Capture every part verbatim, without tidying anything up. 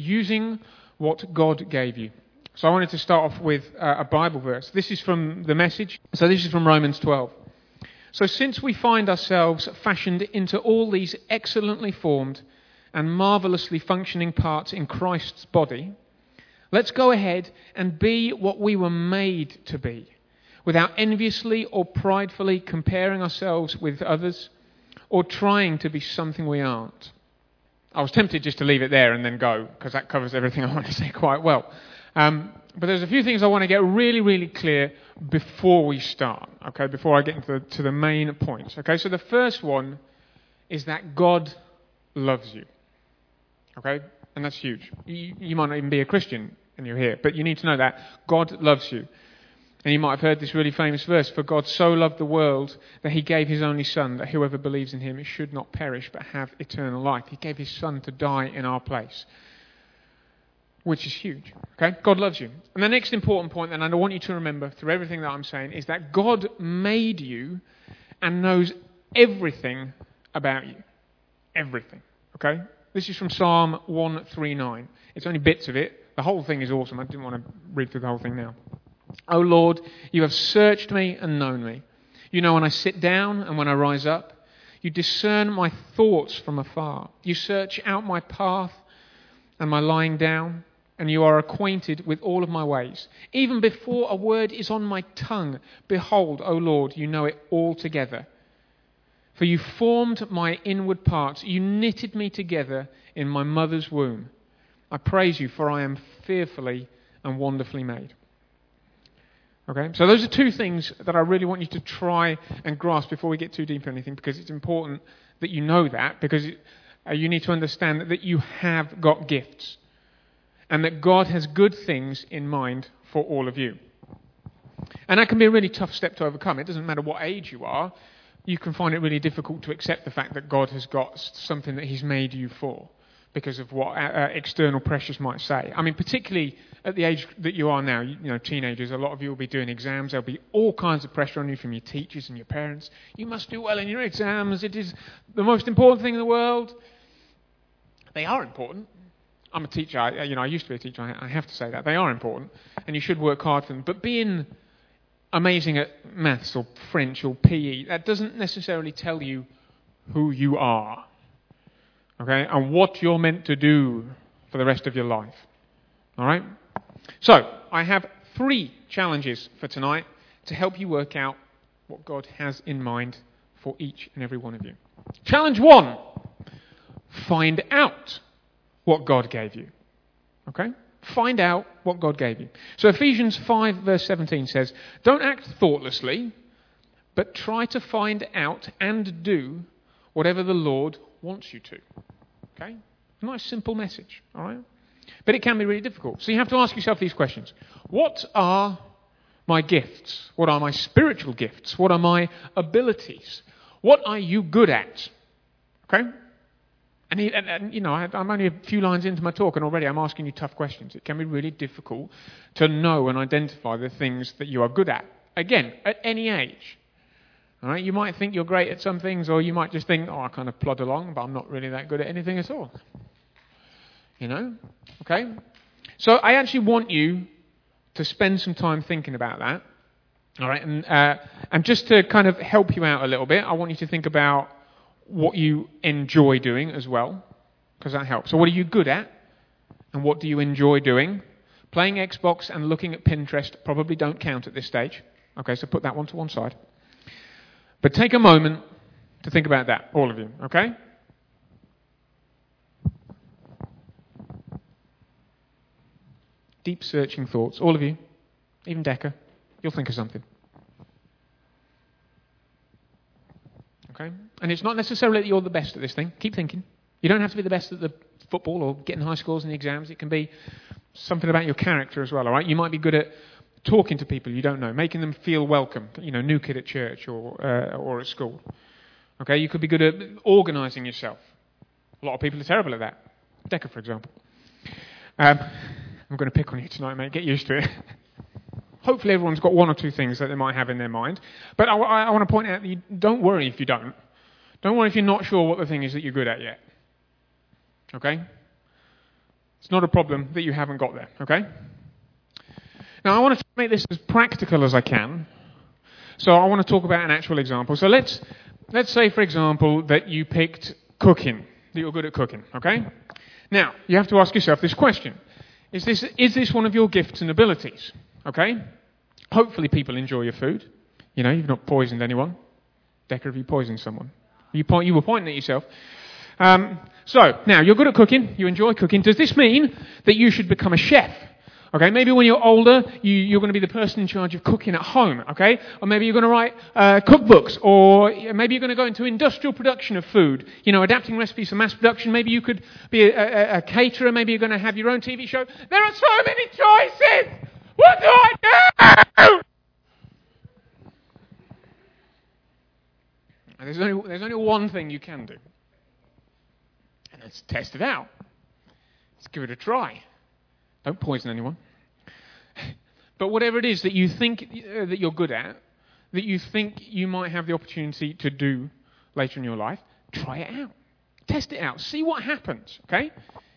using what God gave you. So I wanted to start off with uh, a Bible verse. This is from the Message. So this is from Romans twelve. So since we find ourselves fashioned into all these excellently formed and marvellously functioning parts in Christ's body, let's go ahead and be what we were made to be, without enviously or pridefully comparing ourselves with others or trying to be something we aren't. I was tempted just to leave it there and then go, because that covers everything I want to say quite well. Um, but there's a few things I want to get really, really clear before we start, okay, before I get into the, to the main points. Okay, so the first one is that God loves you, okay, and that's huge. You, you might not even be a Christian and you're here, but you need to know that God loves you. And you might have heard this really famous verse, for God so loved the world that he gave his only son, that whoever believes in him should not perish but have eternal life. He gave his son to die in our place, which is huge. Okay, God loves you. And the next important point, and I want you to remember through everything that I'm saying, is that God made you and knows everything about you. Everything. Okay? This is from Psalm one thirty-nine. It's only bits of it. The whole thing is awesome. I didn't want to read through the whole thing now. O Lord, you have searched me and known me. You know when I sit down and when I rise up. You discern my thoughts from afar. You search out my path and my lying down, and you are acquainted with all of my ways. Even before a word is on my tongue, behold, O Lord, you know it altogether. For you formed my inward parts. You knitted me together in my mother's womb. I praise you, for I am fearfully and wonderfully made. Okay, so those are two things that I really want you to try and grasp before we get too deep into anything, because it's important that you know that, because it, uh, you need to understand that, that you have got gifts and that God has good things in mind for all of you. And that can be a really tough step to overcome. It doesn't matter what age you are. You can find it really difficult to accept the fact that God has got something that he's made you for, because of what uh, external pressures might say. I mean, particularly at the age that you are now, you, you know, teenagers, a lot of you will be doing exams. There'll be all kinds of pressure on you from your teachers and your parents. You must do well in your exams. It is the most important thing in the world. They are important. I'm a teacher. I, you know, I used to be a teacher. I, I have to say that. They are important, and you should work hard for them. But being amazing at maths or French or P E, that doesn't necessarily tell you who you are. Okay, and what you're meant to do for the rest of your life. All right? So, I have three challenges for tonight to help you work out what God has in mind for each and every one of you. Challenge one. Find out what God gave you. Okay? Find out what God gave you. So Ephesians five verse seventeen says, don't act thoughtlessly, but try to find out and do whatever the Lord wants you to. Okay? A nice simple message, all right? But it can be really difficult. So you have to ask yourself these questions. What are my gifts? What are my spiritual gifts? What are my abilities? What are you good at? Okay? And, and, and you know, I, I'm only a few lines into my talk and already I'm asking you tough questions. It can be really difficult to know and identify the things that you are good at. Again, at any age. All right, you might think you're great at some things, or you might just think, oh, I kind of plod along, but I'm not really that good at anything at all. You know? Okay? So I actually want you to spend some time thinking about that. All right? And, uh, and just to kind of help you out a little bit, I want you to think about what you enjoy doing as well, because that helps. So what are you good at? And what do you enjoy doing? Playing Xbox and looking at Pinterest probably don't count at this stage. Okay, so put that one to one side. But take a moment to think about that, all of you, okay? Deep searching thoughts, all of you, even Decca, you'll think of something. Okay? And it's not necessarily that you're the best at this thing. Keep thinking. You don't have to be the best at the football or getting high scores in the exams. It can be something about your character as well, all right? You might be good at talking to people you don't know, making them feel welcome, you know, new kid at church or uh, or at school. Okay, you could be good at organising yourself. A lot of people are terrible at that. Decca, for example. Um, I'm going to pick on you tonight, mate. Get used to it. Hopefully everyone's got one or two things that they might have in their mind. But I, I, I want to point out that you don't worry if you don't. Don't worry if you're not sure what the thing is that you're good at yet. Okay? It's not a problem that you haven't got there, okay? Now, I want to make this as practical as I can. So I want to talk about an actual example. So let's let's say, for example, that you picked cooking, that you're good at cooking, okay? Now, you have to ask yourself this question. Is this is this one of your gifts and abilities, okay? Hopefully people enjoy your food. You know, you've not poisoned anyone. Decker, have you poisoned someone? You, point, you were pointing at yourself. Um, so, now, you're good at cooking. You enjoy cooking. Does this mean that you should become a chef? Okay, maybe when you're older, you, you're going to be the person in charge of cooking at home, okay? Or maybe you're going to write uh, cookbooks, or maybe you're going to go into industrial production of food, you know, adapting recipes for mass production. Maybe you could be a, a, a caterer. Maybe you're going to have your own T V show. There are so many choices! What do I do? And there's only, there's only one thing you can do, and that's test it out. Let's give it a try. Don't poison anyone. But whatever it is that you think uh, that you're good at, that you think you might have the opportunity to do later in your life, try it out. Test it out. See what happens, okay?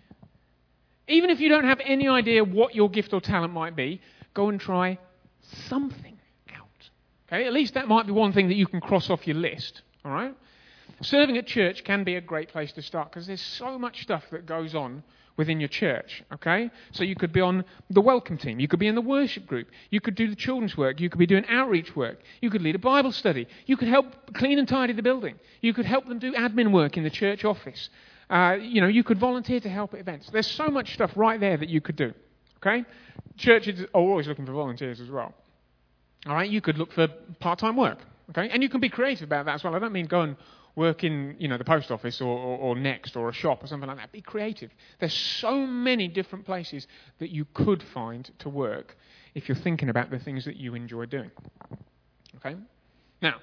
Even if you don't have any idea what your gift or talent might be, go and try something out. Okay? At least that might be one thing that you can cross off your list, all right? Serving at church can be a great place to start because there's so much stuff that goes on within your church, okay? So you could be on the welcome team. You could be in the worship group. You could do the children's work. You could be doing outreach work. You could lead a Bible study. You could help clean and tidy the building. You could help them do admin work in the church office. Uh, you know, you could volunteer to help at events. There's so much stuff right there that you could do, okay? Churches are always looking for volunteers as well. All right? You could look for part-time work, okay? And you can be creative about that as well. I don't mean go and work in, you know, the post office or, or, or Next or a shop or something like that. Be creative. There's so many different places that you could find to work if you're thinking about the things that you enjoy doing. Okay? Now,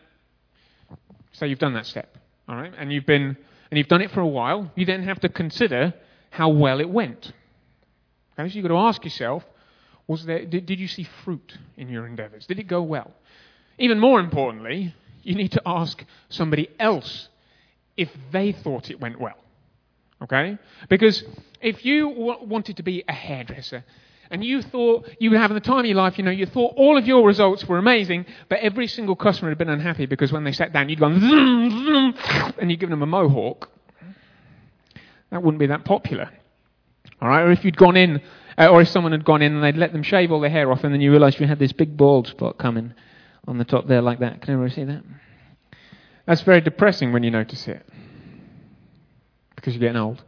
so you've done that step, all right? And you've been and you've done it for a while. You then have to consider how well it went. Okay? So you've got to ask yourself, was there did, did you see fruit in your endeavours? Did it go well? Even more importantly, you need to ask somebody else if they thought it went well, okay? Because if you w- wanted to be a hairdresser and you thought you were having the time of your life, you know, you thought all of your results were amazing, but every single customer had been unhappy because when they sat down, you'd gone zoom, zoom, and you'd given them a mohawk, that wouldn't be that popular, all right? Or if you'd gone in, uh, or if someone had gone in and they'd let them shave all their hair off and then you realised you had this big bald spot coming on the top there like that. Can everyone see that? That's very depressing when you notice it. Because you're getting old.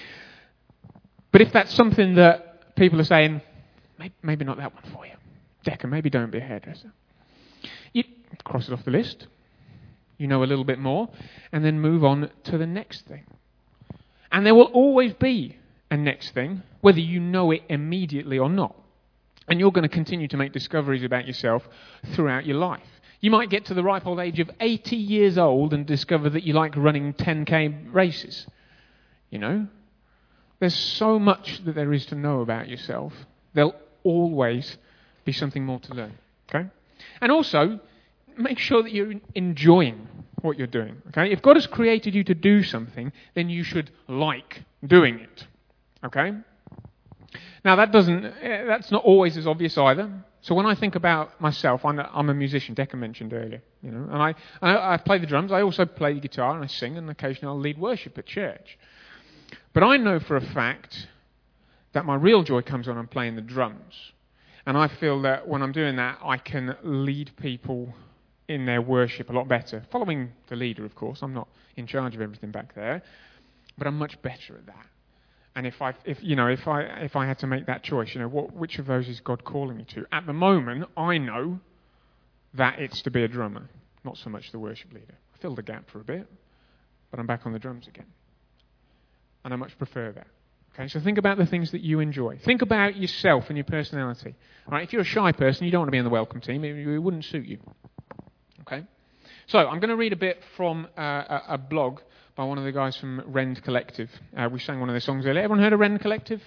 But if that's something that people are saying, maybe, maybe not that one for you. Decker, maybe don't be a hairdresser. You cross it off the list. You know a little bit more. And then move on to the next thing. And there will always be a next thing, whether you know it immediately or not. And you're going to continue to make discoveries about yourself throughout your life. You might get to the ripe old age of eighty years old and discover that you like running ten K races. You know? There's so much that there is to know about yourself. There'll always be something more to learn. Okay? And also, make sure that you're enjoying what you're doing. Okay? If God has created you to do something, then you should like doing it. Okay? Now, that doesn't, that's not always as obvious either. So when I think about myself, I'm a, I'm a musician, Decker mentioned earlier, you know, and I, I I play the drums, I also play the guitar, and I sing, and occasionally I'll lead worship at church. But I know for a fact that my real joy comes when I'm playing the drums. And I feel that when I'm doing that, I can lead people in their worship a lot better. Following the leader, of course. I'm not in charge of everything back there. But I'm much better at that. And if I, if you know, if I, if I had to make that choice, you know, what, which of those is God calling me to? At the moment, I know that it's to be a drummer, not so much the worship leader. I filled the gap for a bit, but I'm back on the drums again, and I much prefer that. Okay, so think about the things that you enjoy. Think about yourself and your personality. All right, if you're a shy person, you don't want to be on the welcome team. It, it wouldn't suit you. Okay, so I'm going to read a bit from uh, a, a blog by one of the guys from Rend Collective. Uh, we sang one of their songs earlier. Everyone heard of Rend Collective?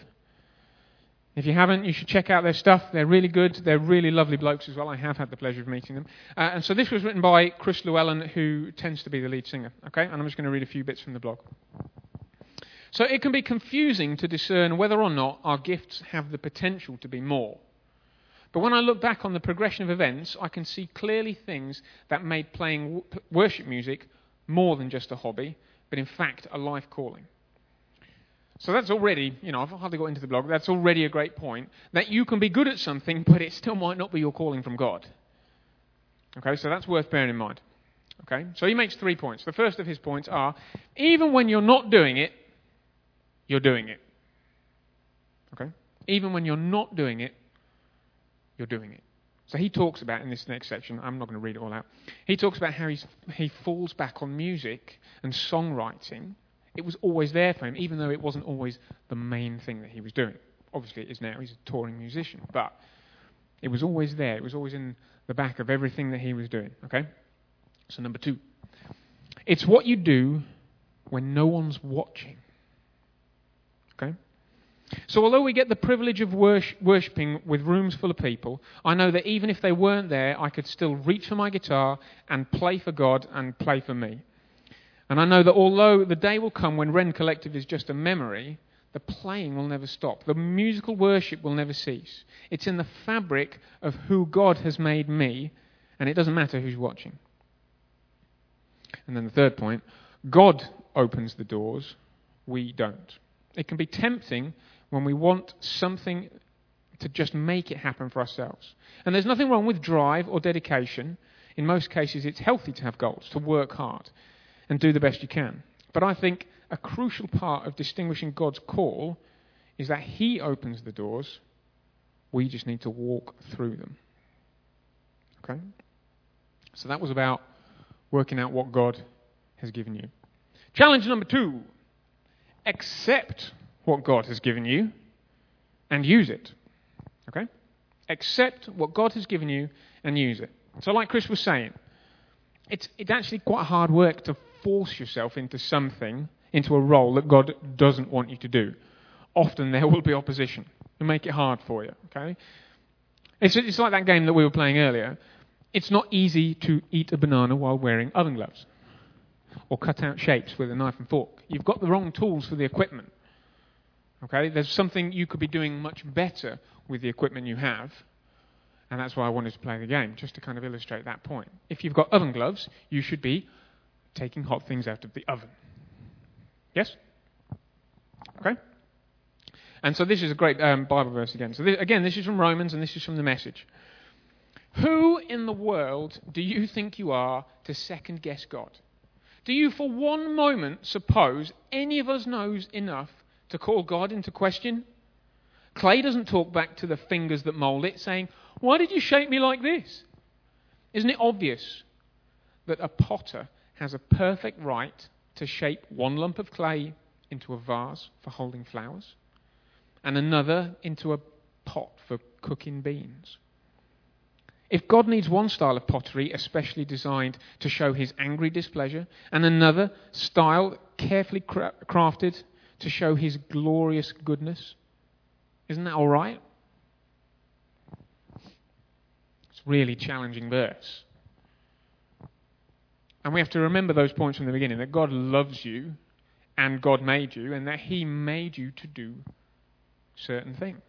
If you haven't, you should check out their stuff. They're really good. They're really lovely blokes as well. I have had the pleasure of meeting them. Uh, and so this was written by Chris Llewellyn, who tends to be the lead singer. Okay, and I'm just going to read a few bits from the blog. So it can be confusing to discern whether or not our gifts have the potential to be more. But when I look back on the progression of events, I can see clearly things that made playing worship music more than just a hobby, but in fact a life calling. So that's already, you know, I've hardly got into the blog, that's already a great point, that you can be good at something, but it still might not be your calling from God. Okay, so that's worth bearing in mind. Okay, so he makes three points. The first of his points are, even when you're not doing it, you're doing it. Okay? Even when you're not doing it, you're doing it. So he talks about, in this next section, I'm not going to read it all out, he talks about how he's, he falls back on music and songwriting. It was always there for him, even though it wasn't always the main thing that he was doing. Obviously it is now, he's a touring musician, but it was always there. It was always in the back of everything that he was doing. Okay? So number two, it's what you do when no one's watching. Okay? So although we get the privilege of worship, worshipping with rooms full of people, I know that even if they weren't there, I could still reach for my guitar and play for God and play for me. And I know that although the day will come when Rend Collective is just a memory, the playing will never stop. The musical worship will never cease. It's in the fabric of who God has made me, and it doesn't matter who's watching. And then the third point, God opens the doors, we don't. It can be tempting when we want something to just make it happen for ourselves. And there's nothing wrong with drive or dedication. In most cases, it's healthy to have goals, to work hard and do the best you can. But I think a crucial part of distinguishing God's call is that he opens the doors, we just need to walk through them. Okay? So that was about working out what God has given you. Challenge number two. Accept what God has given you and use it. Okay? Accept what God has given you and use it. So like Chris was saying, it's it's actually quite hard work to force yourself into something, into a role that God doesn't want you to do. Often there will be opposition to make it hard for you. Okay? It's it's like that game that we were playing earlier. It's not easy to eat a banana while wearing oven gloves or cut out shapes with a knife and fork. You've got the wrong tools for the equipment. Okay, there's something you could be doing much better with the equipment you have, and that's why I wanted to play the game, just to kind of illustrate that point. If you've got oven gloves, you should be taking hot things out of the oven. Yes? Okay? And so this is a great um, Bible verse again. So this, again, this is from Romans, and this is from the Message. Who in the world do you think you are to second guess God? Do you for one moment suppose any of us knows enough to call God into question? Clay doesn't talk back to the fingers that mould it, saying, "Why did you shape me like this?" Isn't it obvious that a potter has a perfect right to shape one lump of clay into a vase for holding flowers and another into a pot for cooking beans? If God needs one style of pottery especially designed to show his angry displeasure and another style carefully cra- crafted to show his glorious goodness, isn't that all right? It's a really challenging verse. And we have to remember those points from the beginning, that God loves you and God made you and that he made you to do certain things.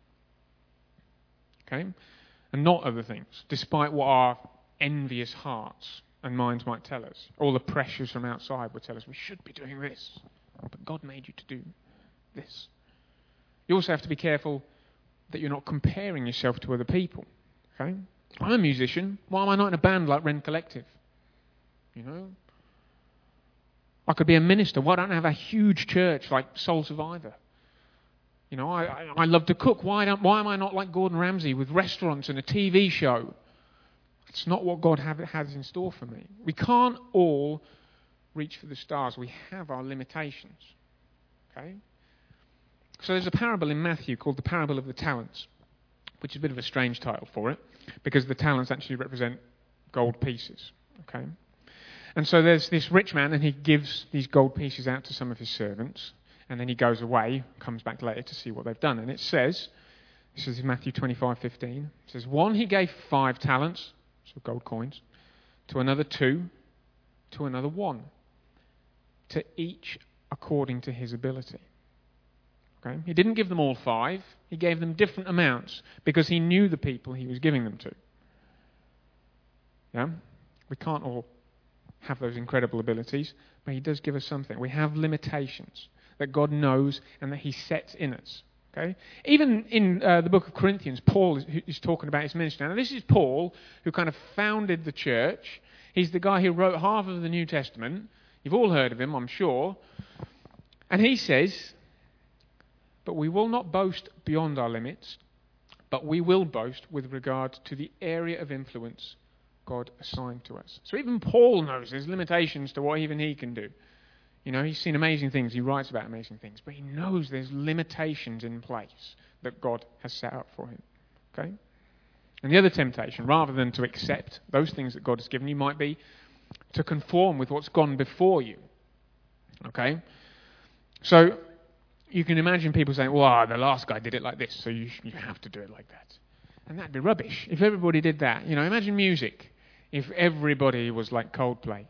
Okay? And not other things, despite what our envious hearts and minds might tell us. All the pressures from outside would tell us we should be doing this, but God made you to do this. You also have to be careful that you're not comparing yourself to other people. Okay? I'm a musician. Why am I not in a band like Rend Collective? You know? I could be a minister. Why don't I have a huge church like Soul Survivor? You know, I, I, I love to cook. Why don't? Why am I not like Gordon Ramsay with restaurants and a T V show? It's not what God have, has in store for me. We can't all reach for the stars. We have our limitations. Okay? So there's a parable in Matthew called the Parable of the Talents, which is a bit of a strange title for it, because the talents actually represent gold pieces. Okay? And so there's this rich man, and he gives these gold pieces out to some of his servants. And then he goes away, comes back later to see what they've done. And it says, this is in Matthew twenty-five fifteen, it says, one he gave five talents, so gold coins, to another two, to another one, to each according to his ability. Okay? He didn't give them all five. He gave them different amounts because he knew the people he was giving them to. Yeah? We can't all have those incredible abilities, but he does give us something. We have limitations that God knows and that he sets in us. Okay? Even in uh, the book of Corinthians, Paul is, is talking about his ministry. Now, this is Paul, who kind of founded the church. He's the guy who wrote half of the New Testament. You've all heard of him, I'm sure. And he says, but we will not boast beyond our limits, but we will boast with regard to the area of influence God assigned to us. So even Paul knows there's limitations to what even he can do. You know, he's seen amazing things, he writes about amazing things, but he knows there's limitations in place that God has set up for him. Okay? And the other temptation, rather than to accept those things that God has given you, might be to conform with what's gone before you. Okay? So you can imagine people saying, well, the last guy did it like this, so you, you have to do it like that. And that'd be rubbish. If everybody did that, you know, imagine music. If everybody was like Coldplay.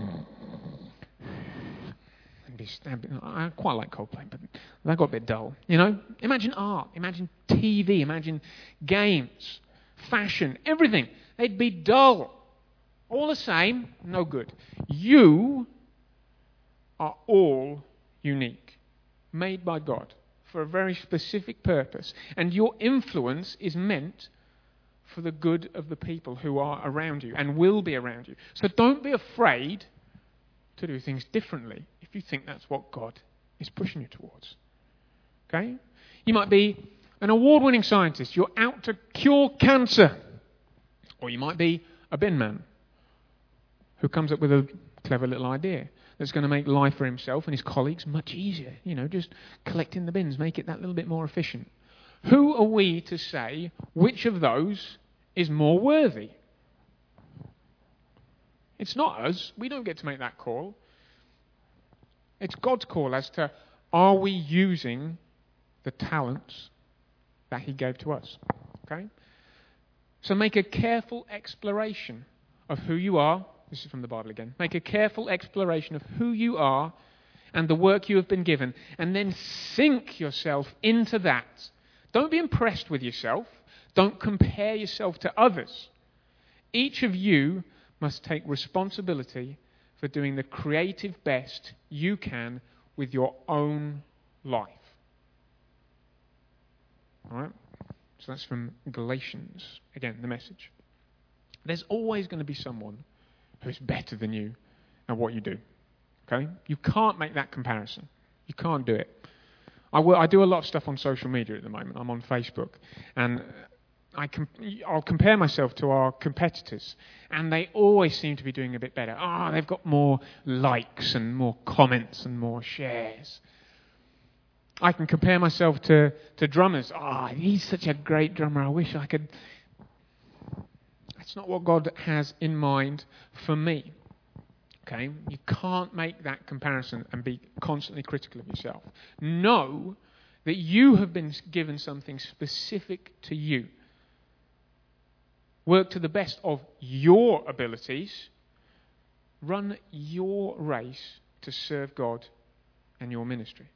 I quite like Coldplay, but that got a bit dull. You know, imagine art, imagine T V, imagine games, fashion, everything. They'd be dull. All the same, no good. You are all unique, made by God for a very specific purpose. And your influence is meant for the good of the people who are around you and will be around you. So don't be afraid to do things differently if you think that's what God is pushing you towards. Okay? You might be an award-winning scientist. You're out to cure cancer. Or you might be a bin man who comes up with a clever little idea that's going to make life for himself and his colleagues much easier. You know, just collecting the bins, make it that little bit more efficient. Who are we to say which of those is more worthy? It's not us. We don't get to make that call. It's God's call as to, are we using the talents that he gave to us? Okay? So make a careful exploration of who you are. This is from the Bible again. Make a careful exploration of who you are and the work you have been given, and then sink yourself into that. Don't be impressed with yourself. Don't compare yourself to others. Each of you must take responsibility for doing the creative best you can with your own life. All right? So that's from Galatians. Again, the message. There's always going to be someone who is better than you at what you do. Okay? You can't make that comparison. You can't do it. I, will, I do a lot of stuff on social media at the moment. I'm on Facebook. And I com- I'll compare myself to our competitors. And they always seem to be doing a bit better. Ah, oh, they've got more likes and more comments and more shares. I can compare myself to, to drummers. Ah, oh, he's such a great drummer. I wish I could... That's not what God has in mind for me. Okay? You can't make that comparison and be constantly critical of yourself. Know that you have been given something specific to you. Work to the best of your abilities. Run your race to serve God and your ministry.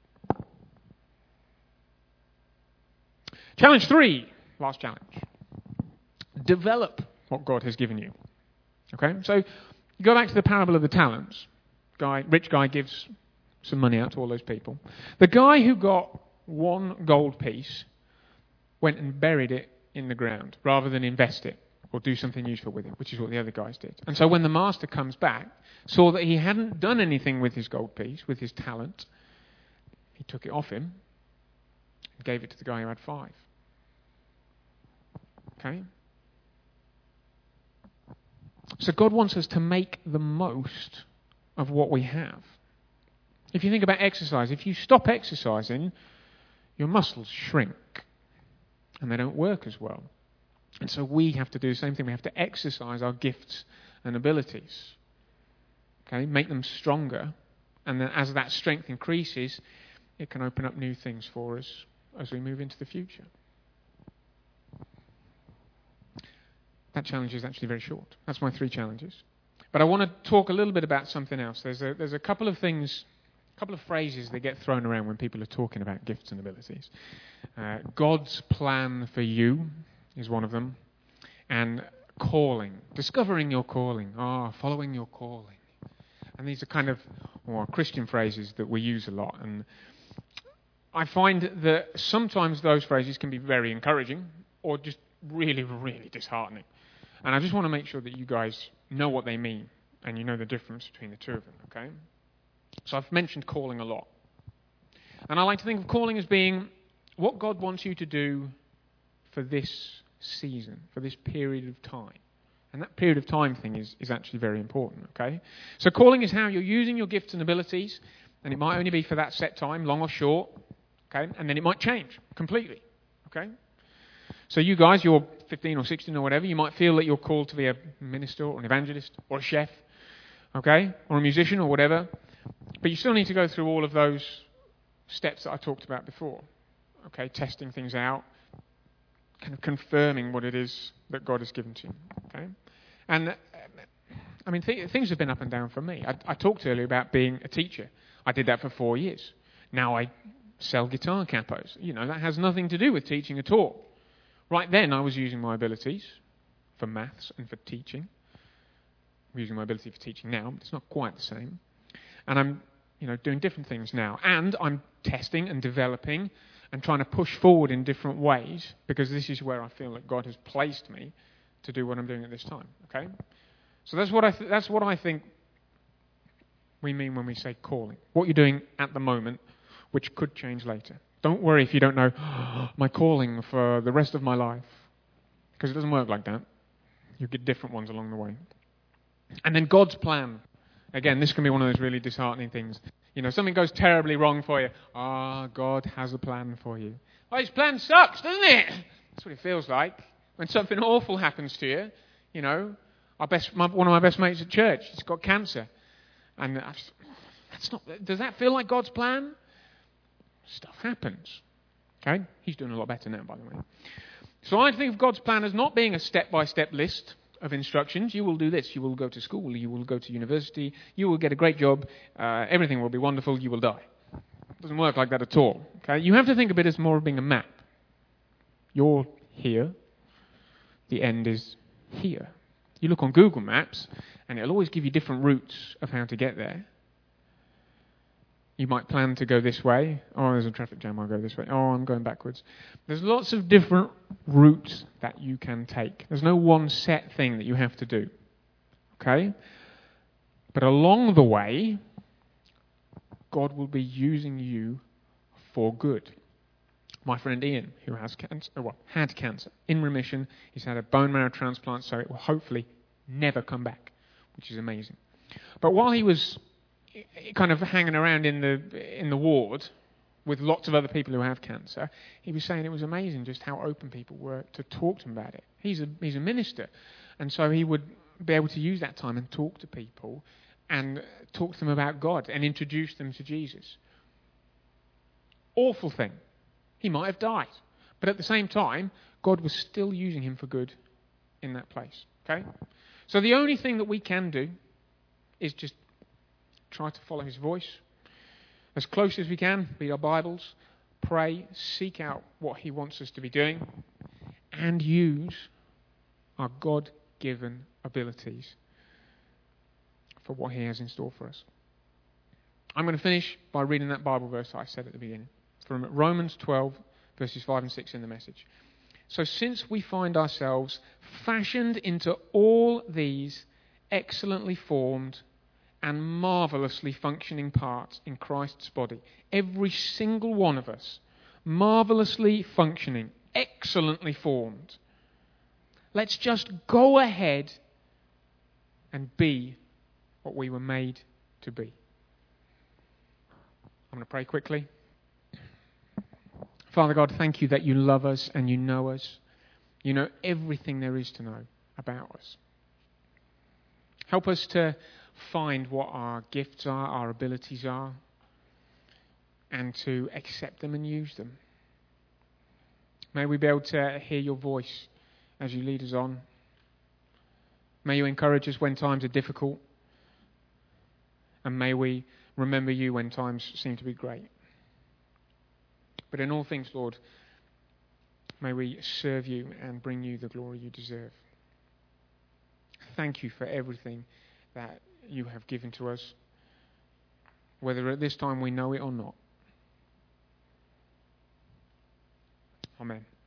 Challenge three. Last challenge. Develop what God has given you. Okay? So, you go back to the parable of the talents. Guy, rich guy gives some money out to all those people. The guy who got one gold piece went and buried it in the ground rather than invest it or do something useful with it, which is what the other guys did. And so when the master comes back, saw that he hadn't done anything with his gold piece, with his talent, he took it off him and gave it to the guy who had five. Okay? So God wants us to make the most of what we have. If you think about exercise, if you stop exercising, your muscles shrink and they don't work as well. And so we have to do the same thing. We have to exercise our gifts and abilities. Okay, make them stronger. And then as that strength increases, it can open up new things for us as we move into the future. That challenge is actually very short. That's my three challenges. But I want to talk a little bit about something else. There's a, there's a couple of things A couple of phrases that get thrown around when people are talking about gifts and abilities. Uh, God's plan for you is one of them. And calling, discovering your calling, ah, oh, following your calling. And these are kind of well, Christian phrases that we use a lot. And I find that sometimes those phrases can be very encouraging or just really, really disheartening. And I just want to make sure that you guys know what they mean and you know the difference between the two of them, okay? So I've mentioned calling a lot. And I like to think of calling as being what God wants you to do for this season, for this period of time. And that period of time thing is, is actually very important, okay? So calling is how you're using your gifts and abilities, and it might only be for that set time, long or short, okay? And then it might change completely, okay? So you guys, you're fifteen or sixteen or whatever, you might feel that you're called to be a minister or an evangelist or a chef, okay? Or a musician or whatever. But you still need to go through all of those steps that I talked about before, okay? Testing things out, kind of confirming what it is that God has given to you, okay? And, uh, I mean, th- things have been up and down for me. I, I talked earlier about being a teacher. I did that for four years. Now I sell guitar capos. You know, that has nothing to do with teaching at all. Right then, I was using my abilities for maths and for teaching. I'm using my ability for teaching now, but it's not quite the same. And I'm, you know, doing different things now. And I'm testing and developing and trying to push forward in different ways because this is where I feel that God has placed me to do what I'm doing at this time. Okay, so that's what I th- that's what I think we mean when we say calling. What you're doing at the moment, which could change later. Don't worry if you don't know oh, my calling for the rest of my life, because it doesn't work like that. You get different ones along the way. And then God's plan. Again, this can be one of those really disheartening things. You know, something goes terribly wrong for you. Ah, oh, God has a plan for you. Oh, his plan sucks, doesn't it? That's what it feels like. When something awful happens to you, you know, our best, my, one of my best mates at church, he's got cancer. And that's not, does that feel like God's plan? Stuff happens. Okay? He's doing a lot better now, by the way. So I think of God's plan as not being a step-by-step list of instructions. You will do this. You will go to school. You will go to university. You will get a great job. Uh, everything will be wonderful. You will die. It doesn't work like that at all. Okay? You have to think of it as more of being a map. You're here. The end is here. You look on Google Maps, and it'll always give you different routes of how to get there. You might plan to go this way. Oh, there's a traffic jam. I'll go this way. Oh, I'm going backwards. There's lots of different routes that you can take. There's no one set thing that you have to do. Okay? But along the way, God will be using you for good. My friend Ian, who has cancer, well, had cancer, in remission. He's had a bone marrow transplant, so it will hopefully never come back, which is amazing. But while he was kind of hanging around in the in the ward with lots of other people who have cancer, he was saying it was amazing just how open people were to talk to him about it. He's a he's a minister, and so he would be able to use that time and talk to people and talk to them about God and introduce them to Jesus. Awful thing. He might have died, but at the same time, God was still using him for good in that place. Okay? So the only thing that we can do is just try to follow his voice as close as we can, read our Bibles, pray, seek out what he wants us to be doing, and use our God-given abilities for what he has in store for us. I'm going to finish by reading that Bible verse I said at the beginning, from Romans twelve, verses five and six in the Message. So since we find ourselves fashioned into all these excellently formed and marvelously functioning parts in Christ's body, every single one of us, marvelously functioning, excellently formed, let's just go ahead and be what we were made to be. I'm going to pray quickly. Father God, thank you that you love us and you know us. You know everything there is to know about us. Help us to find what our gifts are, our abilities are, and to accept them and use them. May we be able to hear your voice as you lead us on. May you encourage us when times are difficult. And may we remember you when times seem to be great. But in all things, Lord, may we serve you and bring you the glory you deserve. Thank you for everything that you have given to us, whether at this time we know it or not. Amen.